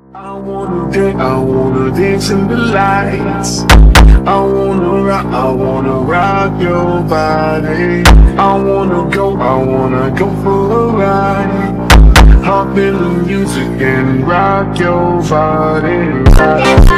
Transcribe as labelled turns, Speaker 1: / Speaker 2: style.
Speaker 1: I wanna dance in the lights. I wanna rock your body. I wanna go for a ride. Hop in the music and rock your body.